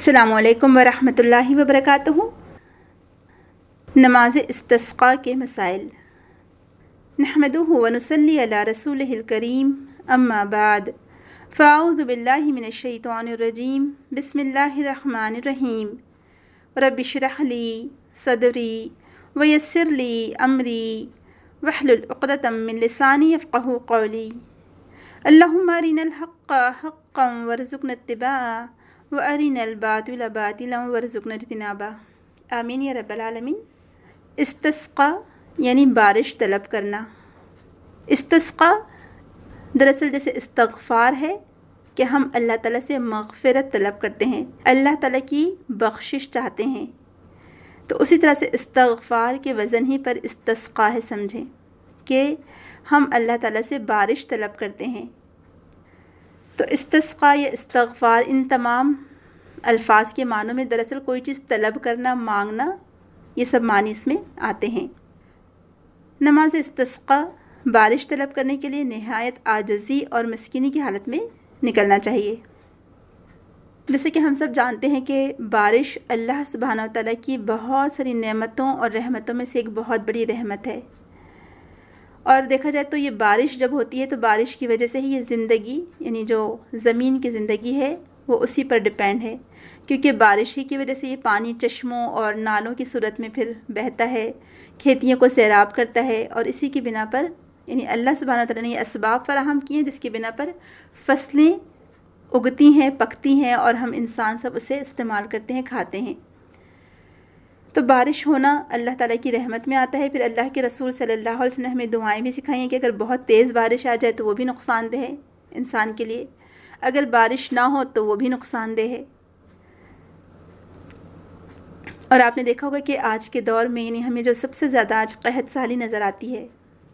السلام علیکم ورحمۃ اللہ وبرکاتہ۔ نماز استسقاء کے مسائل۔ نحمدہ ونصلی علی رسولہ الکریم، اما بعد، فاعوذ باللہ من الشیطان الرجیم، بسم اللہ الرحمن الرحیم۔ رب اشرح لی صدری ویسر لی امری واحلل عقدۃ من لسانی یفقہوا قولی۔ اللہم ارنا الحق حقا وارزقنا اتباعہ وَأَرِنَا الْبَاطِلَ بَاطِلًا وَارْزُقْنَا اجْتِنَابَهُ، آمین یا رب العالمین۔ استسقاء یعنی بارش طلب کرنا۔ استسقاء دراصل جیسے استغفار ہے کہ ہم اللہ تعالیٰ سے مغفرت طلب کرتے ہیں، اللہ تعالیٰ کی بخشش چاہتے ہیں، تو اسی طرح سے استغفار کے وزن ہی پر استسقاء ہے، سمجھیں کہ ہم اللہ تعالیٰ سے بارش طلب کرتے ہیں۔ تو استسقاء یا استغفار، ان تمام الفاظ کے معنوں میں دراصل کوئی چیز طلب کرنا، مانگنا، یہ سب معنی اس میں آتے ہیں۔ نماز استسقاء بارش طلب کرنے کے لیے نہایت عاجزی اور مسکینی کی حالت میں نکلنا چاہیے۔ جیسے کہ ہم سب جانتے ہیں کہ بارش اللہ سبحانہ و تعالیٰ کی بہت ساری نعمتوں اور رحمتوں میں سے ایک بہت بڑی رحمت ہے، اور دیکھا جائے تو یہ بارش جب ہوتی ہے تو بارش کی وجہ سے ہی یہ زندگی، یعنی جو زمین کی زندگی ہے وہ اسی پر ڈپینڈ ہے، کیونکہ بارش ہی کی وجہ سے یہ پانی چشموں اور نالوں کی صورت میں پھر بہتا ہے، کھیتیوں کو سیراب کرتا ہے، اور اسی کی بنا پر یعنی اللہ سبحانہ تعالیٰ نے یہ اسباب فراہم کیے ہیں جس کی بنا پر فصلیں اگتی ہیں، پکتی ہیں، اور ہم انسان سب اسے استعمال کرتے ہیں، کھاتے ہیں۔ تو بارش ہونا اللہ تعالیٰ کی رحمت میں آتا ہے۔ پھر اللہ کے رسول صلی اللہ علیہ وسلم نے ہمیں دعائیں بھی سکھائی ہیں کہ اگر بہت تیز بارش آ جائے تو وہ بھی نقصان دہ ہے انسان کے لیے، اگر بارش نہ ہو تو وہ بھی نقصان دہ ہے۔ اور آپ نے دیکھا ہوگا کہ آج کے دور میں یعنی ہمیں جو سب سے زیادہ آج قحط سالی نظر آتی ہے،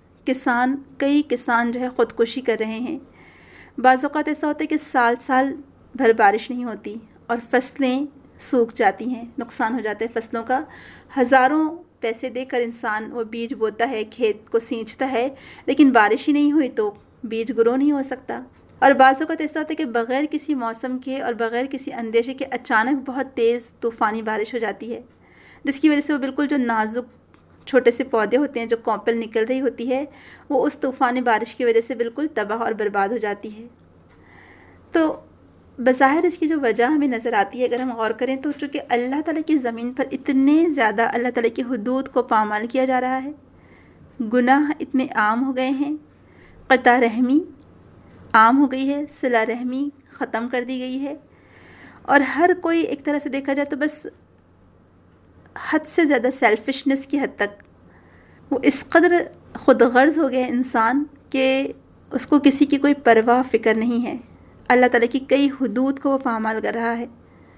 کئی کسان جو ہے خودکشی کر رہے ہیں۔ بعض اوقات ایسا ہوتا ہے کہ سال بھر بارش نہیں ہوتی اور فصلیں سوکھ جاتی ہیں، نقصان ہو جاتا ہے فصلوں کا، ہزاروں پیسے دے کر انسان وہ بیج بوتا ہے، کھیت کو سینچتا ہے، لیکن بارش ہی نہیں ہوئی تو بیج گرو نہیں ہو سکتا۔ اور بعض اوقات ایسا ہوتا ہے کہ بغیر کسی موسم کے اور بغیر کسی اندیشے کے اچانک بہت تیز طوفانی بارش ہو جاتی ہے، جس کی وجہ سے وہ بالکل جو نازک چھوٹے سے پودے ہوتے ہیں، جو کوپل نکل رہی ہوتی ہے، وہ اس طوفانی بارش کی وجہ سے بالکل تباہ اور برباد ہو جاتی ہے۔ تو بظاہر اس کی جو وجہ ہمیں نظر آتی ہے اگر ہم غور کریں تو چونکہ اللہ تعالیٰ کی زمین پر اتنے زیادہ اللہ تعالیٰ کی حدود کو پامال کیا جا رہا ہے، گناہ اتنے عام ہو گئے ہیں، قطع رحمی عام ہو گئی ہے، صلہ رحمی ختم کر دی گئی ہے، اور ہر کوئی ایک طرح سے دیکھا جائے تو بس حد سے زیادہ سیلفشنس کی حد تک وہ اس قدر خود غرض ہو گیا انسان کہ اس کو کسی کی کوئی پرواہ فکر نہیں ہے، اللہ تعالیٰ کی کئی حدود کو وہ پامال کر رہا ہے۔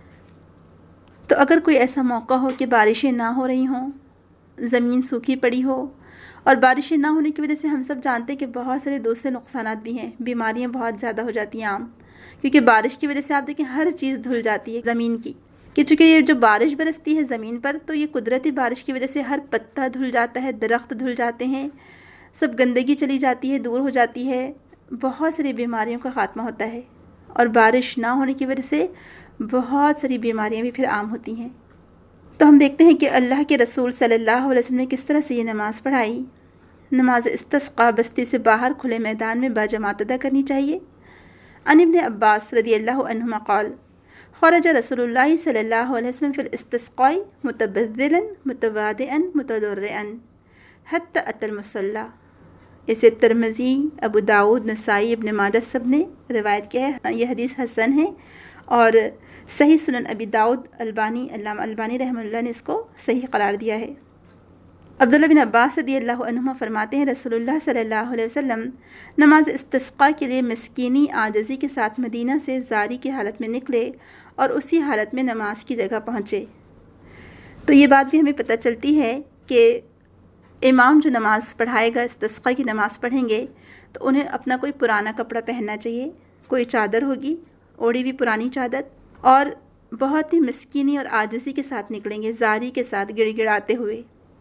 تو اگر کوئی ایسا موقع ہو کہ بارشیں نہ ہو رہی ہوں، زمین سوکھی پڑی ہو، اور بارشیں نہ ہونے کی وجہ سے ہم سب جانتے ہیں کہ بہت سارے دوسرے نقصانات بھی ہیں، بیماریاں بہت زیادہ ہو جاتی ہیں عام، کیونکہ بارش کی وجہ سے آپ دیکھیں ہر چیز دھل جاتی ہے زمین کی، کہ چونکہ یہ جو بارش برستی ہے زمین پر تو یہ قدرتی بارش کی وجہ سے ہر پتا دھل جاتا ہے، درخت دھل جاتے ہیں، سب گندگی چلی جاتی ہے، دور ہو جاتی ہے، بہت ساری بیماریوں کا خاتمہ ہوتا ہے، اور بارش نہ ہونے کی وجہ سے بہت ساری بیماریاں بھی پھر عام ہوتی ہیں۔ تو ہم دیکھتے ہیں کہ اللہ کے رسول صلی اللہ علیہ وسلم نے کس طرح سے یہ نماز پڑھائی۔ نماز استسقاء بستی سے باہر کھلے میدان میں باجماعت ادا کرنی چاہیے۔ عن ابن عباس رضی اللہ عنہما قال خرج رسول اللہ صلی اللہ علیہ وسلم فی الاستسقاء متبذلا متواضعا متضرعا حتی اتى المصلی۔ اسے ترمذی، ابو داؤد، نسائی، ابن ماجہ سب نے روایت کیا ہے۔ یہ حدیث حسن ہے، اور صحیح سنن ابی داؤد علامہ البانی رحمہ اللہ نے اس کو صحیح قرار دیا ہے۔ عبداللہ بن عباس رضی اللہ عنہما فرماتے ہیں رسول اللہ صلی اللہ علیہ وسلم نماز استسقاء کے لیے مسکینی عاجزی کے ساتھ مدینہ سے زاری کی حالت میں نکلے اور اسی حالت میں نماز کی جگہ پہنچے۔ تو یہ بات بھی ہمیں پتہ چلتی ہے کہ امام جو نماز پڑھائے گا، استسقاء کی نماز پڑھیں گے تو انہیں اپنا کوئی پرانا کپڑا پہننا چاہیے، کوئی چادر ہوگی، اوڑی بھی پرانی چادر، اور بہت ہی مسکینی اور عاجزی کے ساتھ نکلیں گے، زاری کے ساتھ گڑ گڑاتے ہوئے۔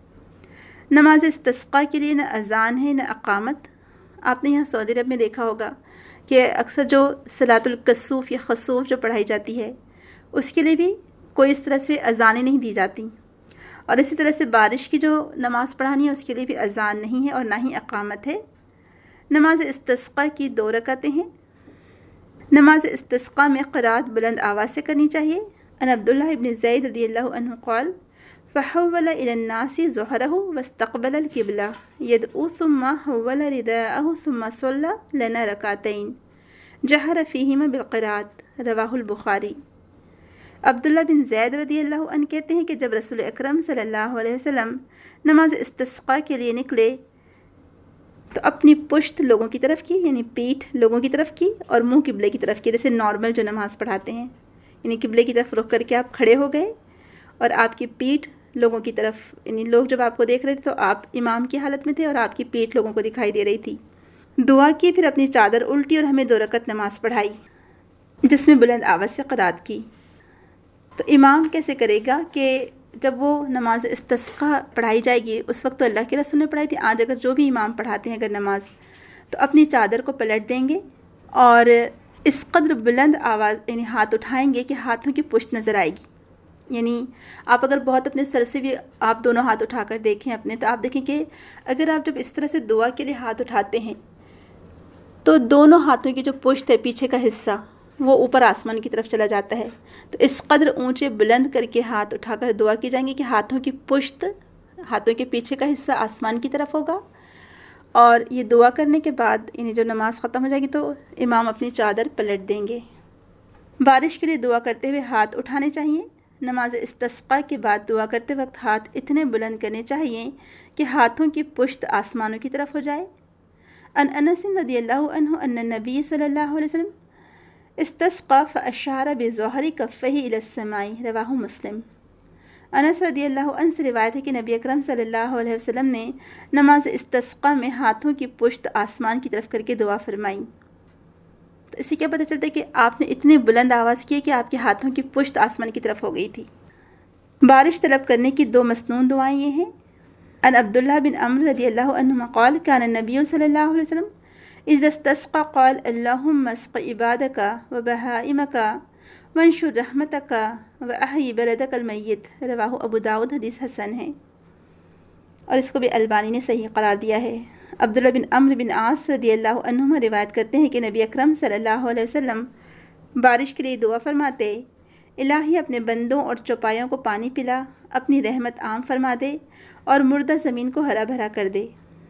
نماز استسقاء کے لیے نہ اذان ہے نہ اقامت۔ آپ نے یہاں سعودی عرب میں دیکھا ہوگا کہ اکثر جو صلاۃ الکسوف یا خسوف جو پڑھائی جاتی ہے اس کے لیے بھی کوئی اس طرح سے اذانیں نہیں دی جاتی، اور اسی طرح سے بارش کی جو نماز پڑھانی ہے اس کے لیے بھی اذان نہیں ہے اور نہ ہی اقامت ہے۔ نماز استسقاء کی 2 رکعتیں ہیں۔ نماز استسقاء میں قرات بلند آواز سے کرنی چاہیے۔ ان عبداللہ ابن زید رضی اللہ عنہ قال فحول الى الناس ظهره واستقبل القبلة يدعو ثم حول رداءه ثم صلى لنا ركعتين جهر فيهما بالقراءة رواہ البخاری۔ عبداللہ بن زید رضی اللہ عنہ کہتے ہیں کہ جب رسول اکرم صلی اللہ علیہ وسلم نماز استسقاء کے لیے نکلے تو اپنی پشت لوگوں کی طرف کی، یعنی پیٹھ لوگوں کی طرف کی، اور منہ قبلے کی طرف کی، جیسے نارمل جو نماز پڑھاتے ہیں، یعنی قبلے کی طرف رخ کر کے آپ کھڑے ہو گئے اور آپ کی پیٹھ لوگوں کی طرف، یعنی لوگ جب آپ کو دیکھ رہے تھے تو آپ امام کی حالت میں تھے اور آپ کی پیٹھ لوگوں کو دکھائی دے رہی تھی۔ دعا کی، پھر اپنی چادر الٹی اور ہمیں 2 رکعت نماز پڑھائی جس میں بلند آواز سے قرات کی۔ تو امام کیسے کرے گا کہ جب وہ نماز استسقاء پڑھائی جائے گی اس وقت تو اللہ کے رسول نے پڑھائی تھی، آج اگر جو بھی امام پڑھاتے ہیں اگر نماز تو اپنی چادر کو پلٹ دیں گے اور اس قدر بلند آواز یعنی ہاتھ اٹھائیں گے کہ ہاتھوں کی پشت نظر آئے گی۔ یعنی آپ اگر بہت اپنے سر سے بھی آپ دونوں ہاتھ اٹھا کر دیکھیں اپنے، تو آپ دیکھیں کہ اگر آپ جب اس طرح سے دعا کے لیے ہاتھ اٹھاتے ہیں تو دونوں ہاتھوں کی جو پشت ہے پیچھے کا حصہ وہ اوپر آسمان کی طرف چلا جاتا ہے۔ تو اس قدر اونچے بلند کر کے ہاتھ اٹھا کر دعا کی جائیں گی کہ ہاتھوں کی پشت، ہاتھوں کے پیچھے کا حصہ آسمان کی طرف ہوگا، اور یہ دعا کرنے کے بعد یعنی جو نماز ختم ہو جائے گی تو امام اپنی چادر پلٹ دیں گے۔ بارش کے لیے دعا کرتے ہوئے ہاتھ اٹھانے چاہیے۔ نماز استسقاء کے بعد دعا کرتے وقت ہاتھ اتنے بلند کرنے چاہیے کہ ہاتھوں کی پشت آسمانوں کی طرف ہو جائے۔ ان انس رضی اللہ عنہ ان النبی صلی اللہ علیہ وسلم استسقى فاشار بظهر كفه الى السماء رواہ مسلم۔ انس رضی اللہ عنہ سے روایت ہے کہ نبی اکرم صلی اللہ علیہ وسلم نے نماز استسقاء میں ہاتھوں کی پشت آسمان کی طرف کر کے دعا فرمائی۔ تو اس سے کیا پتہ چلتا ہے کہ آپ نے اتنی بلند آواز کی کہ آپ کے ہاتھوں کی پشت آسمان کی طرف ہو گئی تھی۔ بارش طلب کرنے کی 2 مسنون دعائیں یہ ہیں۔ ان عبداللہ بن عمرو رضی اللہ عنہما قال كان النبی صلی اللہ علیہ وسلم اذا استسقى قال اللهم اسق عبادك وبهائمك وانشر رحمتك واحyi بلدك المیت رواہ ابو داؤد، حدیث حسن ہے اور اس کو بھی البانی نے صحیح قرار دیا ہے۔ عبداللہ بن عمرو بن عاص رضی اللہ عنہما روایت کرتے ہیں کہ نبی اکرم صلی اللہ علیہ وسلم بارش کے لیے دعا فرماتے، الہی اپنے بندوں اور چوپایوں کو پانی پلا، اپنی رحمت عام فرما دے اور مردہ زمین کو ہرا بھرا کر دے۔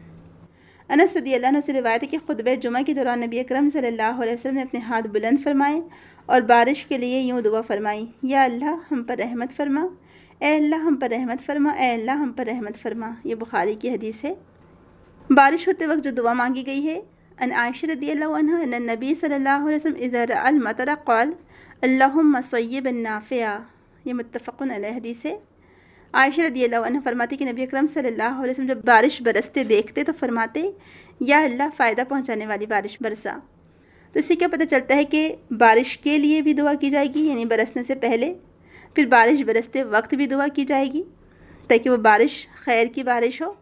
انس رضی اللہ عنہ سے روایت ہے کہ خطبہ جمعہ کے دوران نبی اکرم صلی اللہ علیہ وسلم نے اپنے ہاتھ بلند فرمائے اور بارش کے لیے یوں دعا فرمائی، یا اللہ ہم پر رحمت فرما، اے اللہ ہم پر رحمت فرما، اے اللہ ہم پر رحمت فرما۔ یہ بخاری کی حدیث ہے۔ بارش ہوتے وقت جو دعا مانگی گئی ہے، ان عائشہ رضی اللہ عنہ ان النبی صلی اللہ علیہ وسلم اذا رأى المطر قال اللهم صیبا نافعا، یہ متفق علیہ حدیث ہے۔ عائشہ رضی اللہ عنہ فرماتی کہ نبی اکرم صلی اللہ علیہ وسلم جب بارش برستے دیکھتے تو فرماتے، یا اللہ فائدہ پہنچانے والی بارش برسا۔ تو اس سے کیا پتہ چلتا ہے کہ بارش کے لیے بھی دعا کی جائے گی، یعنی برسنے سے پہلے، پھر بارش برستے وقت بھی دعا کی جائے گی تاکہ وہ بارش خیر کی بارش ہو،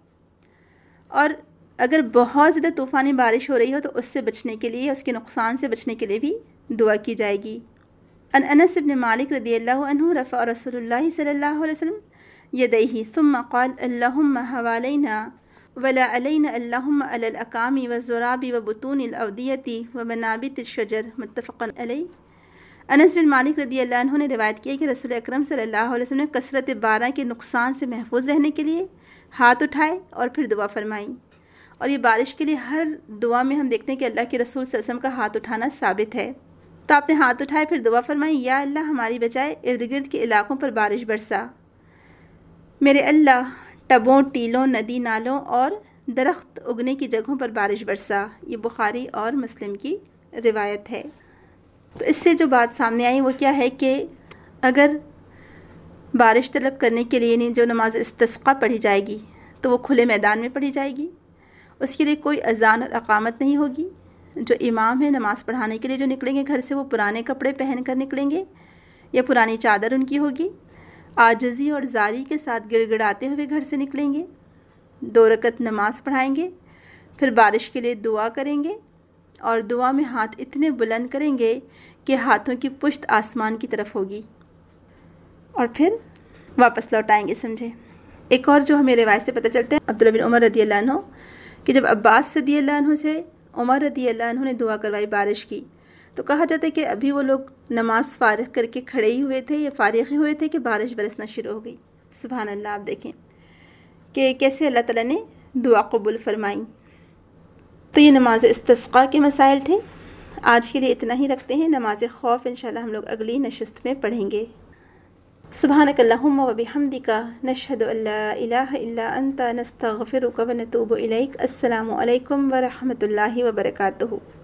اور اگر بہت زیادہ طوفانی بارش ہو رہی ہو تو اس سے بچنے کے لیے، اس کے نقصان سے بچنے کے لیے بھی دعا کی جائے گی۔ ان انس بن مالک رضی اللہ عنہ رفع رسول اللہ صلی اللہ علیہ وسلم یدیہ ثم قال اللہم حوالینا ولا علینا اللہم علی الاکام والزراب وبطون الاودیۃ ومنابت الشجر متفق علیہ۔ انس بن مالک رضی اللہ عنہ نے روایت کی کہ رسول اکرم صلی اللہ علیہ وسلم نے کثرت بارہ کے نقصان سے محفوظ رہنے کے لیے ہاتھ اٹھائے اور پھر دعا فرمائی، اور یہ بارش کے لیے ہر دعا میں ہم دیکھتے ہیں کہ اللہ کے رسول صلی اللہ علیہ وسلم کا ہاتھ اٹھانا ثابت ہے۔ تو آپ نے ہاتھ اٹھائے پھر دعا فرمائی، یا اللہ ہماری بجائے ارد گرد کے علاقوں پر بارش برسا، میرے اللہ ٹبوں، ٹیلوں، ندی نالوں اور درخت اگنے کی جگہوں پر بارش برسا۔ یہ بخاری اور مسلم کی روایت ہے۔ تو اس سے جو بات سامنے آئی وہ کیا ہے کہ اگر بارش طلب کرنے کے لیے جو نماز استسقاء پڑھی جائے گی تو وہ کھلے میدان میں پڑھی جائے گی، اس کے لیے کوئی اذان اور اقامت نہیں ہوگی۔ جو امام ہے نماز پڑھانے کے لیے جو نکلیں گے گھر سے، وہ پرانے کپڑے پہن کر نکلیں گے یا پرانی چادر ان کی ہوگی، عاجزی اور زاری کے ساتھ گڑ گڑاتے ہوئے گھر سے نکلیں گے، 2 رکعت نماز پڑھائیں گے، پھر بارش کے لیے دعا کریں گے اور دعا میں ہاتھ اتنے بلند کریں گے کہ ہاتھوں کی پشت آسمان کی طرف ہوگی۔ اور پھر واپس لوٹ آئیں گے. سمجھے. ایک اور جو ہمیں روایت سے پتہ چلتا ہے عبداللہ بن عمر رضی اللہ عنہ کہ جب عباس رضی اللہ عنہ سے عمر رضی اللہ عنہ نے دعا کروائی بارش کی تو کہا جاتا ہے کہ ابھی وہ لوگ نماز فارغ کر کے کھڑے ہی ہوئے تھے یا فارغ ہی ہوئے تھے کہ بارش برسنا شروع ہو گئی. سبحان اللہ. آپ دیکھیں کہ کیسے اللہ تعالیٰ نے دعا قبول فرمائی. تو یہ نماز استسقاء کے مسائل تھے. آج کے لیے اتنا ہی رکھتے ہیں. نماز خوف انشاءاللہ ہم لوگ اگلی نشست میں پڑھیں گے. سبحانک اللہم و بحمدک نشہد ان لا الہ الا انت نستغفرک و نتوب الیک. السلام علیکم ورحمۃ اللہ وبرکاتہ.